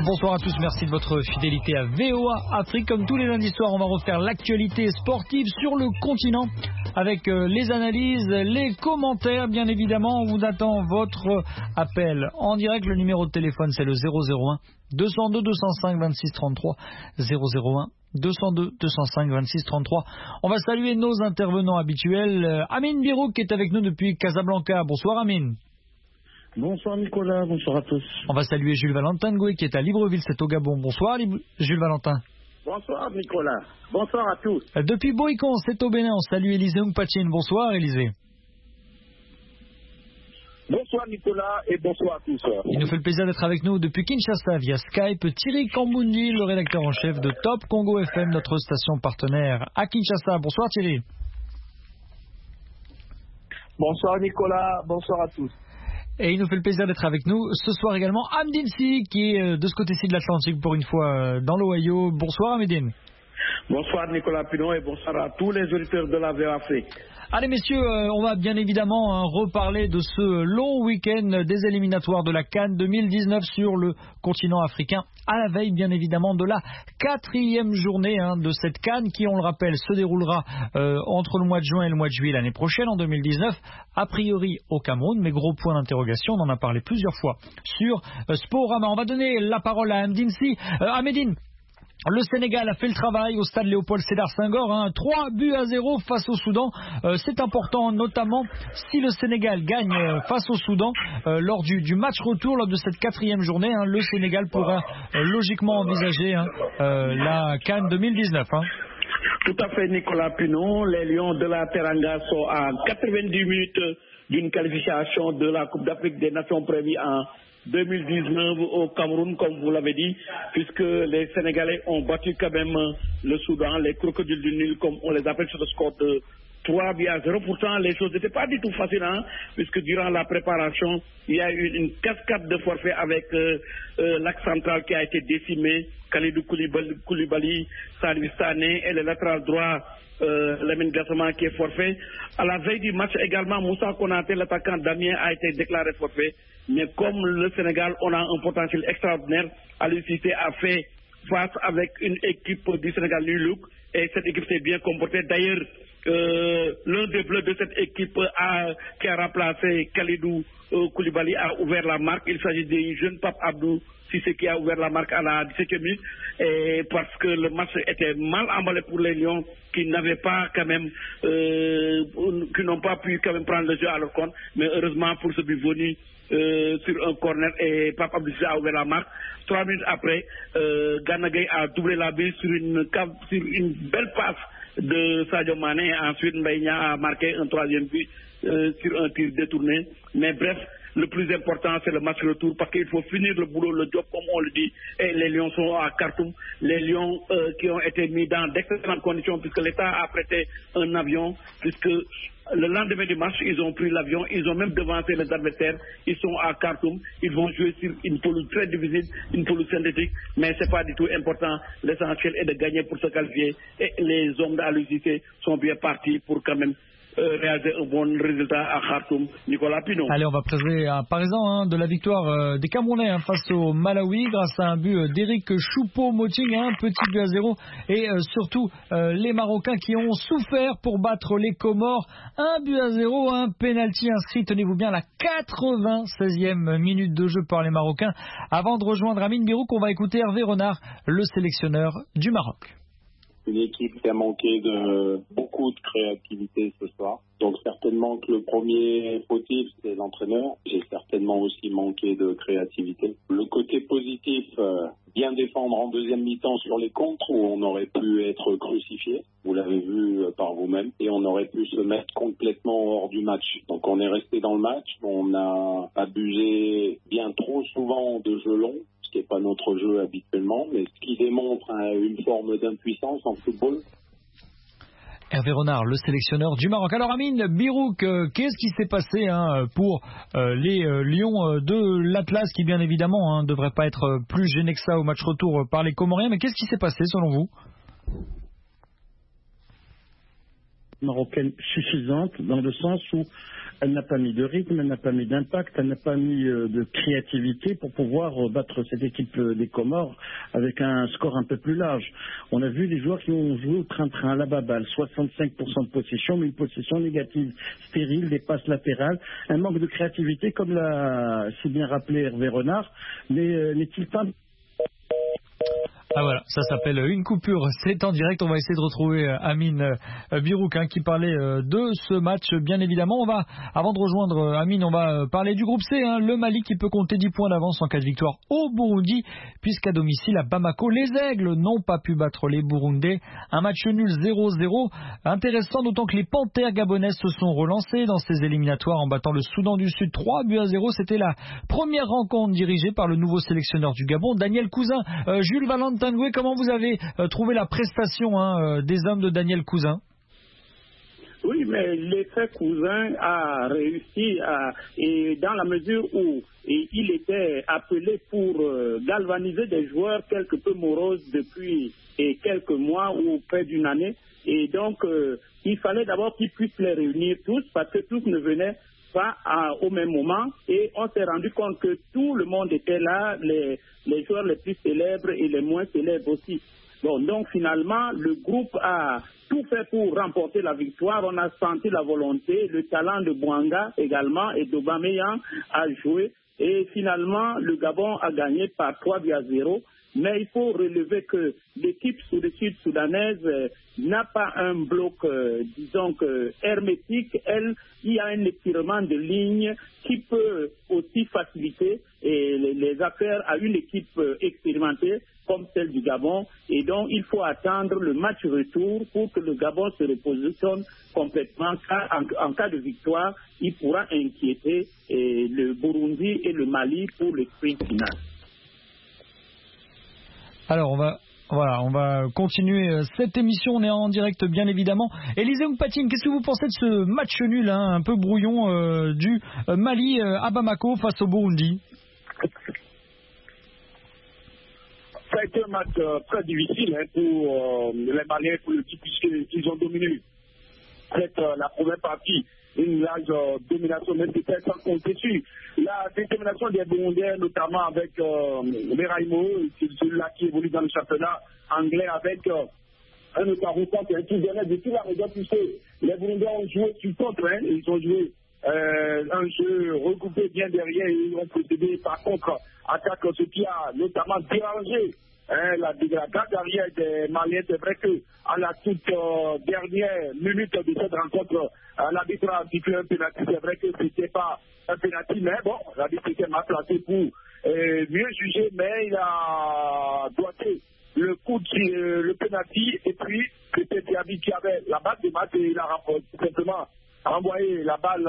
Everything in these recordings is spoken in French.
Bonsoir à tous, merci de votre fidélité à VOA Afrique. Comme tous les lundis soirs, on va refaire l'actualité sportive sur le continent avec les analyses, les commentaires. Bien évidemment, on vous attend votre appel en direct. Le numéro de téléphone, c'est le 001 202 205 26 33 001 202 205 26 33. On va saluer nos intervenants habituels. Amine Birouk qui est avec nous depuis Casablanca. Bonsoir Amine. Bonsoir Nicolas, bonsoir à tous. On va saluer Jules Valentin Ngoué qui est à Libreville, c'est au Gabon. Bonsoir Jules Valentin. Bonsoir Nicolas, bonsoir à tous. Depuis Boïcon, c'est au Bénin, on salue Élisée Mpatine. Bonsoir Élisée. Bonsoir Nicolas et bonsoir à tous. Il nous fait le plaisir d'être avec nous depuis Kinshasa via Skype. Thierry Kambundi, le rédacteur en chef de Top Congo FM, notre station partenaire à Kinshasa. Bonsoir Thierry. Bonsoir Nicolas, bonsoir à tous. Et il nous fait le plaisir d'être avec nous ce soir également Amdine Si, qui est de ce côté-ci de l'Atlantique pour une fois dans l'Ohio. Bonsoir Amdine. Bonsoir Nicolas Pinon et bonsoir à tous les auditeurs de la VOA Afrique. Allez messieurs, on va bien évidemment reparler de ce long week-end des éliminatoires de la CAN 2019 sur le continent africain, à la veille bien évidemment de la 4e journée de cette CAN qui, on le rappelle, se déroulera entre le mois de juin et le mois de juillet l'année prochaine en 2019, a priori au Cameroun, mais gros point d'interrogation, on en a parlé plusieurs fois sur Sporama. On va donner la parole à Amdine Si. Amédine, le Sénégal a fait le travail au stade Léopold Sédar Senghor, 3-0 face au Soudan. C'est important, notamment si le Sénégal gagne face au Soudan lors du match retour, lors de cette 4e journée. Le Sénégal pourra logiquement envisager la CAN 2019. Tout à fait Nicolas Pinon, les Lions de la Teranga sont à 90 minutes d'une qualification de la Coupe d'Afrique des Nations prévue en 2019 au Cameroun, comme vous l'avez dit, puisque les Sénégalais ont battu quand même le Soudan, les crocodiles du Nil, comme on les appelle, sur le score de 3-0. Pourtant, les choses n'étaient pas du tout faciles, puisque durant la préparation, il y a eu une cascade de forfaits avec l'axe central qui a été décimé, Khalidou Koulibaly, Salif Sané et le latéral droit, Lamine Gassama qui est forfait. À la veille du match également, Moussa Konaté, l'attaquant d'Amiens, a été déclaré forfait. Mais comme le Sénégal, on a un potentiel extraordinaire, Aliou Cissé a fait face avec une équipe du Sénégal New Look et cette équipe s'est bien comportée. D'ailleurs, l'un des bleus de cette équipe qui a remplacé Khalidou Koulibaly a ouvert la marque. Il s'agit du jeune Pape Abdou Cissé qui a ouvert la marque à la 17e minute, et parce que le match était mal emballé pour les Lions qui n'avaient pas quand même qui n'ont pas pu quand même prendre le jeu à leur compte, mais heureusement pour ce but venu sur un corner et Pape Abdou Cissé a ouvert la marque. 3 minutes après, Gana Gueye a doublé la baie sur une belle passe de Sadio Mané. Ensuite Mbaye Niang a marqué un 3e but sur un tir détourné. Mais bref, le plus important c'est le match retour, parce qu'il faut finir le boulot, le job comme on le dit, et les Lions sont à Khartoum, les Lions qui ont été mis dans d'excellentes conditions puisque l'État a prêté un avion, puisque le lendemain du match, ils ont pris l'avion, ils ont même devancé les adversaires, ils sont à Khartoum, ils vont jouer sur une pelouse très difficile, une pelouse synthétique, mais c'est pas du tout important, l'essentiel est de gagner pour se qualifier, et les hommes d'Aliou Cissé sont bien partis pour quand même réaliser un bon résultat à Khartoum. Nicolas Pinon. Allez, on va présenter un parisan de la victoire des Camerounais face au Malawi grâce à un but d'Éric Choupo-Moting, petit but à 0, et surtout les Marocains qui ont souffert pour battre les Comores, 1 but à 0, un penalty inscrit, tenez-vous bien, à la 96e minute de jeu par les Marocains. Avant de rejoindre Amine Birouk, on va écouter Hervé Renard, le sélectionneur du Maroc. Une équipe qui a manqué de beaucoup de créativité ce soir. Donc certainement que le premier fautif, c'est l'entraîneur. J'ai certainement aussi manqué de créativité. Le côté positif, bien défendre en deuxième mi-temps sur les contres où on aurait pu être crucifié. Vous l'avez vu par vous-même. Et on aurait pu se mettre complètement hors du match. Donc on est resté dans le match. On a abusé bien trop souvent de jeux longs, ce qui n'est pas notre jeu habituellement, mais ce qui démontre une forme d'impuissance en football. Hervé Renard, le sélectionneur du Maroc. Alors Amine Birouk, qu'est-ce qui s'est passé pour les Lions de l'Atlas qui bien évidemment ne devraient pas être plus gênés que ça au match retour par les Comoriens, mais qu'est-ce qui s'est passé selon vous ? marocaine suffisante dans le sens où elle n'a pas mis de rythme, elle n'a pas mis d'impact, elle n'a pas mis de créativité pour pouvoir battre cette équipe des Comores avec un score un peu plus large. On a vu les joueurs qui ont joué au train-train, à la baballe, 65% de possession, mais une possession négative, stérile, des passes latérales, un manque de créativité comme l'a si bien rappelé Hervé Renard, mais n'est-il pas... Ah voilà, ça s'appelle une coupure, c'est en direct, on va essayer de retrouver Amine Birouk qui parlait de ce match, bien évidemment. On va, avant de rejoindre Amine, on va parler du groupe C, le Mali qui peut compter 10 points d'avance en cas de victoire au Burundi, puisqu'à domicile à Bamako, les Aigles n'ont pas pu battre les Burundais. Un match nul 0-0, intéressant d'autant que les Panthères gabonaises se sont relancées dans ces éliminatoires en battant le Soudan du Sud 3-0. C'était la première rencontre dirigée par le nouveau sélectionneur du Gabon, Daniel Cousin. Jules Valentin, comment vous avez trouvé la prestation des hommes de Daniel Cousin? Oui, mais l'effet Cousin a réussi et dans la mesure où il était appelé pour galvaniser des joueurs quelque peu moroses depuis quelques mois ou près d'une année. Et donc, il fallait d'abord qu'ils puissent les réunir tous parce que tous ne venaient pas au même moment. Et on s'est rendu compte que tout le monde était là, les joueurs les plus célèbres et les moins célèbres aussi. Bon, donc finalement, le groupe a tout fait pour remporter la victoire. On a senti la volonté, le talent de Bouanga également et d'Aubameyang a joué. Et finalement, le Gabon a gagné par 3-0. Mais il faut relever que l'équipe sud-soudanaise n'a pas un bloc, disons que hermétique. Il y a un étirement de ligne qui peut aussi faciliter les affaires à une équipe expérimentée comme celle du Gabon. Et donc, il faut attendre le match retour pour que le Gabon se repositionne complètement. Car en cas de victoire, il pourra inquiéter le Burundi et le Mali pour le sprint final. Alors on va continuer cette émission, on est en direct bien évidemment. Élisée Mpatine, qu'est-ce que vous pensez de ce match nul un peu brouillon du Mali à Bamako face au Burundi? Ça a été un match très difficile pour les Maliens, pour le type, puisqu'ils ont dominé la première partie. Une large domination, même peut-être sans compter sur la détermination des Burundais, notamment avec Meraimo, celui-là qui évolue dans le championnat anglais, avec un autre qui venait de toute la région, puisque les Burundais ont joué sur contre, ils ont joué un jeu regroupé bien derrière et ils ont procédé par contre attaque, ce qui a notamment dérangé la dégradation derrière des Maliens. C'est vrai qu'à la toute dernière minute de cette rencontre, l'arbitre a sifflé un pénalty. C'est vrai que ce n'était pas un pénalty, mais bon, l'arbitre était mal placé pour mieux juger, mais il a doigté le coup de le pénalty et puis c'était Diaby qui avait la balle de match et il a simplement envoyé la balle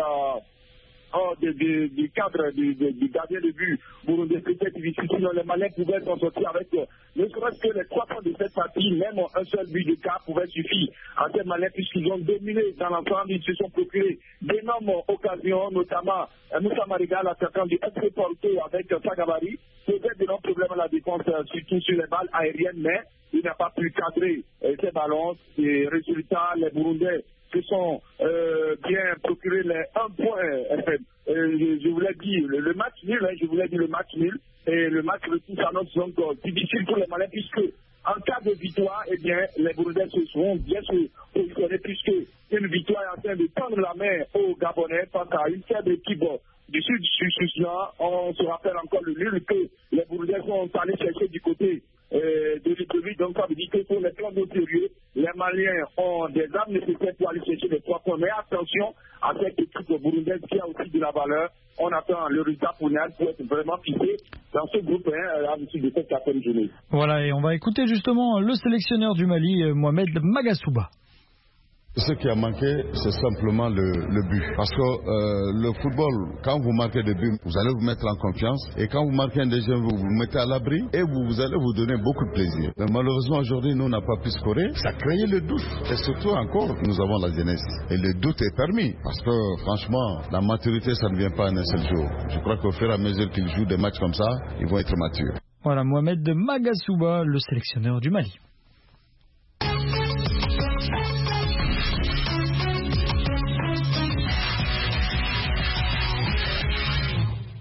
du cadre du gardien de but burundais. C'était difficile, sinon les Maliens pouvaient s'en sortir avec ne serait-ce que les 3 points de cette partie, même un seul but de cas pouvait suffire à ces Maliens puisqu'ils ont dominé dans l'ensemble, ils se sont procurés d'énormes occasions, notamment Moussa Mariga, l'attaquant du FC Porto avec Sagabari, posait d'énormes problèmes à la défense, surtout sur les balles aériennes, mais il n'a pas pu cadrer ces ballons. Et résultat, les Burundais se sont bien procuré les 1 point. Je vous l'ai dit, le match nul, je vous l'ai dit, le match nul. Et le match retour s'annonce donc difficile pour les Maliens, puisque en cas de victoire, eh bien, les Burundais se seront bien sûr positionnés, puisque une victoire est en train de tendre la main aux Gabonais face à une faible équipe du Sud-Sudan. On se rappelle encore le nul que les Burundais sont allés chercher du côté de l'Éthiopie. Donc ça veut dire que pour les plans de sérieux, les Maliens ont des armes nécessaires pour aller chercher les 3 points. Mais attention à cette équipe burundaise qui a aussi de la valeur. On attend le résultat pour être vraiment fixé dans ce groupe à l'issue de cette 4e journée. Voilà, et on va écouter justement le sélectionneur du Mali, Mohamed Magasuba. Ce qui a manqué, c'est simplement le but. Parce que le football, quand vous marquez des buts, vous allez vous mettre en confiance. Et quand vous marquez un deuxième, vous vous mettez à l'abri et vous allez vous donner beaucoup de plaisir. Mais malheureusement, aujourd'hui, nous, on n'a pas pu scorer. Ça crée le doute. Et surtout encore, nous avons la jeunesse. Et le doute est permis. Parce que, franchement, la maturité, ça ne vient pas en un seul jour. Je crois qu'au fur et à mesure qu'ils jouent des matchs comme ça, ils vont être matures. Voilà, Mohamed Magasuba, le sélectionneur du Mali.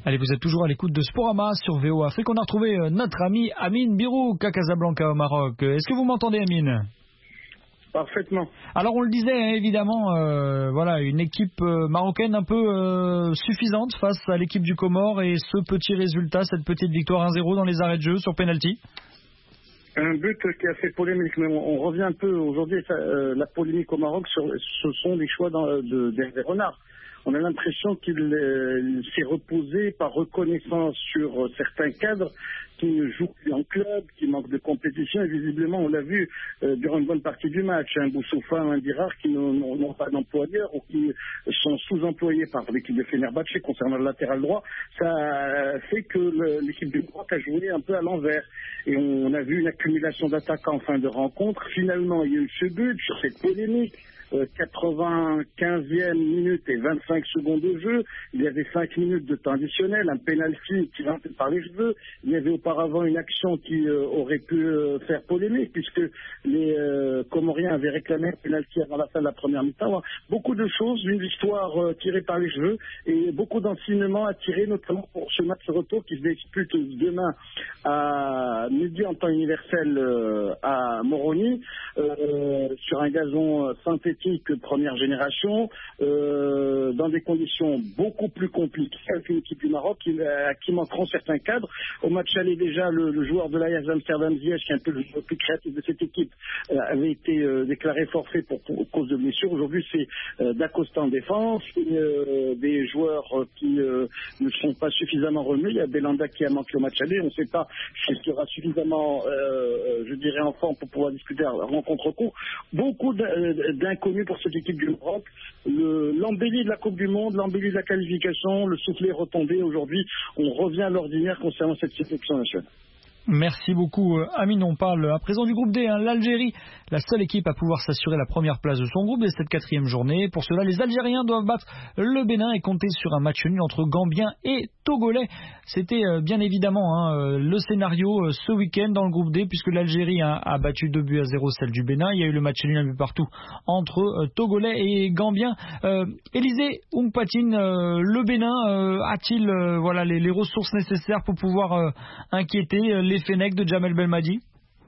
Allez, vous êtes toujours à l'écoute de Sporama sur VOA Afrique. On a retrouvé notre ami Amine Birouk à Casablanca au Maroc. Est-ce que vous m'entendez, Amine ? Parfaitement. Alors on le disait, hein, évidemment, voilà, une équipe marocaine un peu suffisante face à l'équipe du Comore et ce petit résultat, cette petite victoire 1-0 dans les arrêts de jeu sur penalty. Un but qui a fait polémique, mais on revient un peu aujourd'hui, la polémique au Maroc, ce sont les choix d'Hervé Renard. On a l'impression qu'il s'est reposé par reconnaissance sur certains cadres qui ne jouent plus en club, qui manquent de compétition. Et visiblement, on l'a vu durant une bonne partie du match. Un Boussoufa, un Dirar qui n'ont pas d'employeur ou qui sont sous-employés par l'équipe de Fenerbahçe concernant le latéral droit. Ça fait que l'équipe du Maroc a joué un peu à l'envers. Et on a vu une accumulation d'attaquants en fin de rencontre. Finalement, il y a eu ce but sur cette polémique. 95e minute et 25 secondes de jeu, il y avait 5 minutes de temps additionnel, un penalty qui rentre par les cheveux, il y avait auparavant une action qui aurait pu faire polémique puisque les Comoriens avaient réclamé un penalty avant la fin de la première mi-temps. Beaucoup de choses, une histoire tirée par les cheveux et beaucoup d'enseignements à tirer, notamment pour ce match retour qui se dispute demain à midi en temps universel à Moroni, sur un gazon synthétique première génération, dans des conditions beaucoup plus compliquées avec une équipe du Maroc qui manqueront certains cadres. Au match aller déjà, le joueur de l'Ajax Amsterdam Ziyech, qui est un peu le joueur plus créatif de cette équipe, avait été déclaré forfait pour cause de blessure. Aujourd'hui, c'est d'Acosta en défense, des joueurs qui ne sont pas suffisamment remis. Il y a Belanda qui a manqué au match aller. On ne sait pas s'il sera suffisamment, je dirais, en forme pour pouvoir discuter à la rencontre court. Beaucoup d'inconnus pour cette équipe du Maroc. L'embellie de la Coupe du Monde, l'embellie de la qualification, le soufflet est retombé. Aujourd'hui, on revient à l'ordinaire concernant cette sélection nationale. Merci beaucoup Amine. On parle à présent du groupe D, hein. L'Algérie, la seule équipe à pouvoir s'assurer la première place de son groupe dès cette 4e journée. Pour cela, les Algériens doivent battre le Bénin et compter sur un match nul entre Gambiens et Togolais. C'était bien évidemment le scénario ce week-end dans le groupe D, puisque l'Algérie a battu 2-0 celle du Bénin. Il y a eu le match nul un peu partout entre Togolais et Gambiens. Élisée Oungpatine, le Bénin a-t-il les ressources nécessaires pour pouvoir inquiéter les Fennecs de Jamel Belmadi?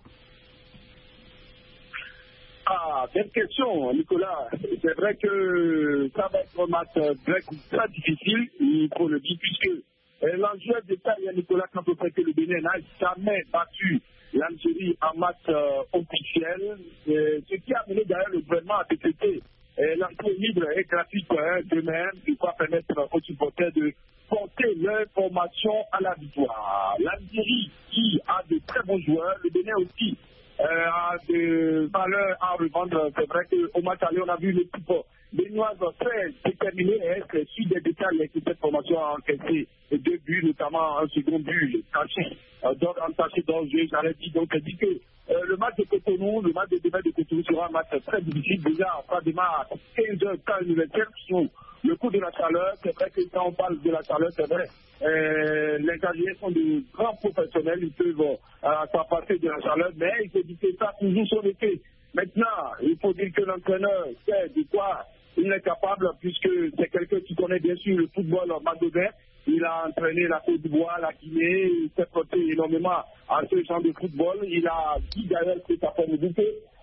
Belle question, Nicolas. C'est vrai que ça va être un match très difficile, il faut le dire, puisque l'enjeu de ça, Nicolas, quand on sait que le Bénin n'a jamais battu l'Algérie en match officiel, ce qui a mené d'ailleurs le gouvernement à décréter l'entrée libre et gratuite de même, qui va permettre aux supporters de porter leur formation à la victoire. L'Algérie qui a de très bons joueurs, le Bénin aussi a de valeurs à revendre. C'est vrai qu'au match aller, on a vu l'équipe béninoise très déterminée et suite des détails que cette formation a encaissé 2 buts, notamment un second but caché, entaché dans le jeu. J'avais dit donc que le match de Cotonou, le match de demain de Cotonou sera un match très difficile. Déjà, ça démarre à 15h temps universel sous le coup de la chaleur. C'est vrai que quand on parle de la chaleur, c'est vrai, les Algériens sont de grands professionnels, ils peuvent s'en passer de la chaleur, mais il faut dire que ça toujours son effet. Maintenant, il faut dire que l'entraîneur sait de quoi il est capable, puisque c'est quelqu'un qui connaît bien sûr le football maghrébin. Il a entraîné la Côte d'Ivoire, la Guinée, il s'est porté énormément à ce genre de football. Il a dit d'ailleurs que ça fait beaucoup.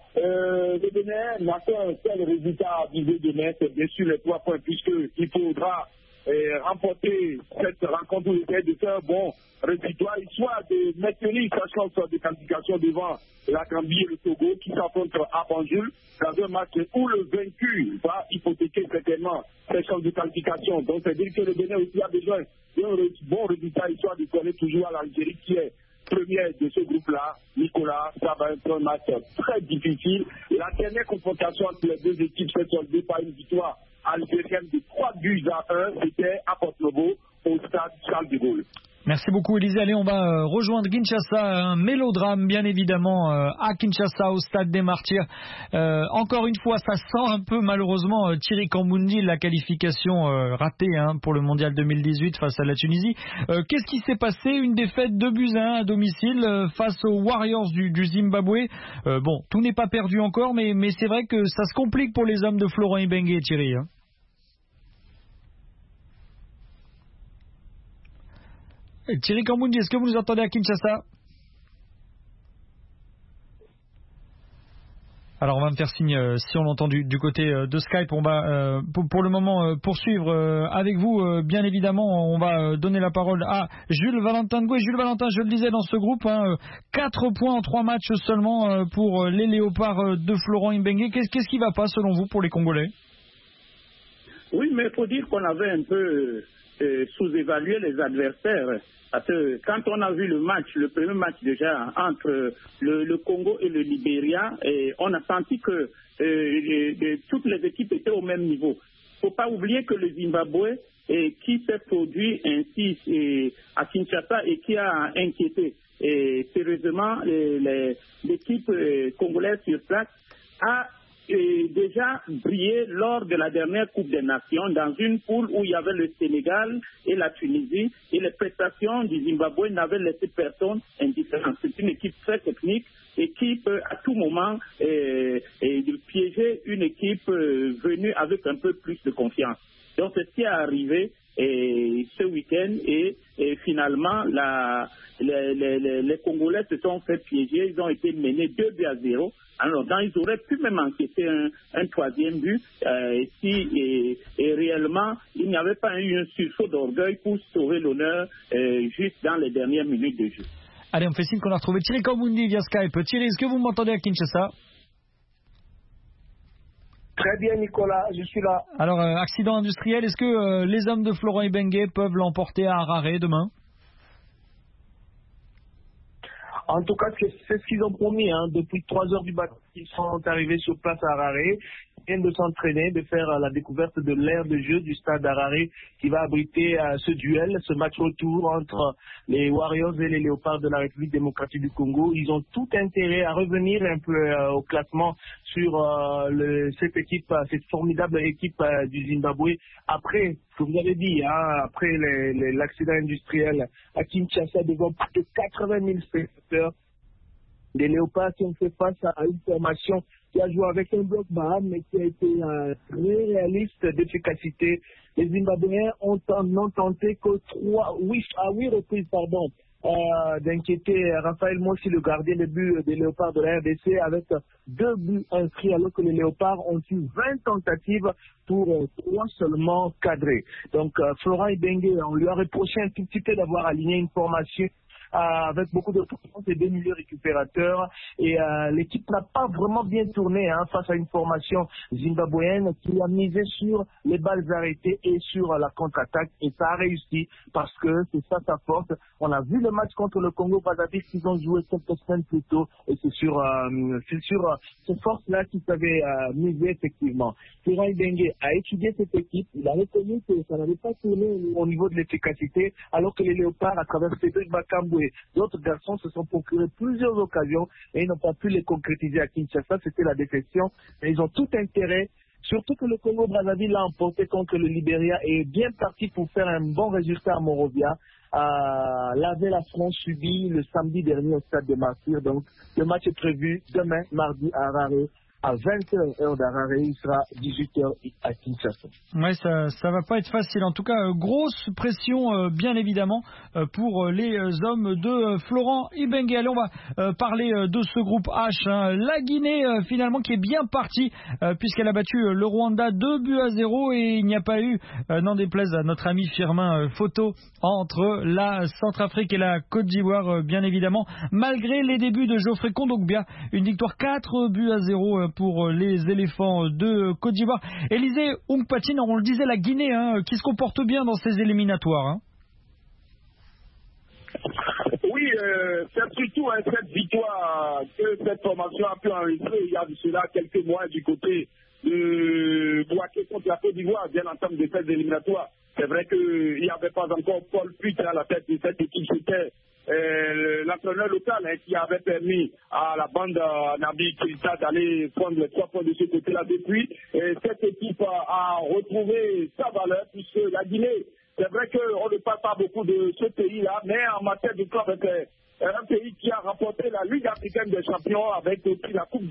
Le Bénin n'a qu'un seul résultat à viser demain, c'est bien sûr les 3 points, puisqu'il faudra remporter cette rencontre où il était de faire un bon résultat, soit de maintenir sa chance de qualification devant la Gambie et le Togo qui s'affrontent à Banjul dans un match où le vaincu va hypothéquer certainement ses chances de qualification. Donc c'est dire que le Bénin aussi a besoin d'un bon résultat, histoire de connaître toujours à l'Algérie qui est première de ce groupe-là. Nicolas, ça va être un match très difficile. La dernière confrontation entre les deux équipes s'est soldée par une victoire algérienne de 3-1. C'était à Porto-Novo, au stade Charles de Gaulle. Merci beaucoup Élisée. Allez, on va rejoindre Kinshasa, un mélodrame bien évidemment à Kinshasa au stade des Martyrs. Encore une fois, ça sent un peu malheureusement Thierry Kambundi, la qualification ratée pour le mondial 2018 face à la Tunisie. Qu'est-ce qui s'est passé? Une défaite 2-1 à domicile face aux Warriors du Zimbabwe. Bon, tout n'est pas perdu encore, mais c'est vrai que ça se complique pour les hommes de Florent Ibenge, Thierry. Thierry Kambundi, est-ce que vous nous entendez à Kinshasa? Alors on va me faire signe si on l'entend du côté de Skype. On va pour le moment poursuivre avec vous. Bien évidemment, on va donner la parole à Jules Valentin de Gouet. Jules Valentin, je le disais dans ce groupe, 4 points en 3 matchs seulement pour les Léopards de Florent Ibenge. Qu'est-ce qui va pas selon vous pour les Congolais? Oui, mais il faut dire qu'on avait un peu sous-évalué les adversaires. Parce que quand on a vu le premier match déjà entre le Congo et le Libéria, on a senti que toutes les équipes étaient au même niveau. Il ne faut pas oublier que le Zimbabwe, qui s'est produit ainsi à Kinshasa et qui a inquiété sérieusement l'équipe congolaise sur place, a déjà brillé lors de la dernière Coupe des Nations dans une poule où il y avait le Sénégal et la Tunisie, et les prestations du Zimbabwe n'avaient laissé personne indifférent. C'est une équipe très technique et qui peut à tout moment piéger une équipe venue avec un peu plus de confiance. Donc c'est ce qui est arrivé ce week-end et finalement les Congolais se sont fait piéger, ils ont été menés 2-0. Alors, ils auraient pu même encaisser un troisième but si réellement il n'y avait pas eu un sursaut d'orgueil pour sauver l'honneur juste dans les dernières minutes de jeu. Allez, on fait signe qu'on a retrouvé Thierry Kambundi via Skype. Thierry, est-ce que vous m'entendez à Kinshasa? Très bien, Nicolas, je suis là. Alors, accident industriel, est-ce que les hommes de Florent Ibenge peuvent l'emporter à Harare demain? En tout cas, c'est ce qu'ils ont promis. Depuis 3 heures du matin, ils sont arrivés sur place à Harare. Ils viennent de s'entraîner, de faire la découverte de l'aire de jeu du stade d'Harare qui va abriter ce duel, ce match retour entre les Warriors et les Léopards de la République démocratique du Congo. Ils ont tout intérêt à revenir un peu au classement sur cette formidable équipe du Zimbabwe. Après, ce que vous avez dit, après l'accident industriel à Kinshasa devant plus de 80 000 spectateurs, des Léopards qui ont fait face à une formation qui a joué avec un bloc bas, mais qui a été très réaliste d'efficacité. Les Zimbabwéens ont tenté que 8 reprises, d'inquiéter Raphaël Mossi, le gardien de but des Léopards de la RDC, avec 2 buts inscrits, alors que les Léopards ont eu 20 tentatives pour 3 seulement cadrées. Donc, Florent Ibenge, on lui a reproché un tout petit peu d'avoir aligné une formation avec beaucoup de puissance et 2 milieux récupérateurs. Et l'équipe n'a pas vraiment bien tourné face à une formation zimbabwéenne qui a misé sur les balles arrêtées et sur la contre-attaque. Et ça a réussi parce que c'est ça sa force. On a vu le match contre le Congo-Brazzaville qu'ils ont joué quelques semaines plus tôt. Et c'est sur cette force-là qu'ils savaient miser effectivement. Florent Ibenge a étudié cette équipe. Il a reconnu que ça n'avait pas tourné au niveau de l'efficacité, alors que les Léopards, à travers Cédric Bakambu et d'autres garçons, se sont procurés plusieurs occasions et ils n'ont pas pu les concrétiser à Kinshasa. C'était la déception. Et ils ont tout intérêt, surtout que le Congo-Brazzaville l'a emporté contre le Libéria et est bien parti pour faire un bon résultat à Monrovia. Laver la France subit le samedi dernier au stade de Martyrs. Donc le match est prévu demain, mardi, à Harare. À 20h heure d'Harare, il sera 18h à Kinshasa. Ouais, ça va pas être facile. En tout cas, grosse pression, bien évidemment, pour les hommes de Florent Ibenge. Allez, on va parler de ce groupe H. La Guinée, finalement, qui est bien partie, puisqu'elle a battu le Rwanda 2-0 et il n'y a pas eu, n'en déplaise à notre ami Firmin, photo entre la Centrafrique et la Côte d'Ivoire, bien évidemment, malgré les débuts de Geoffrey Kondogbia. Une victoire 4-0 pour les éléphants de Côte d'Ivoire. Élisée Ongpatine, on le disait, la Guinée, qui se comporte bien dans ces éliminatoires. Oui, c'est surtout cette victoire que cette formation a pu enregistrer il y a de cela quelques mois du côté de Bouaké contre la Côte d'Ivoire, bien entendu de cette éliminatoire. C'est vrai qu'il n'y avait pas encore Paul Puit à la tête de cette équipe, c'était l'entraîneur local qui avait permis à la bande Nabi Keita d'aller prendre les 3 points de ce côté-là. Depuis, cette équipe a retrouvé sa valeur, puisque la Guinée, c'est vrai qu'on ne parle pas beaucoup de ce pays-là, mais en matière de club, c'est un pays qui a remporté la Ligue africaine des champions avec aussi la Coupe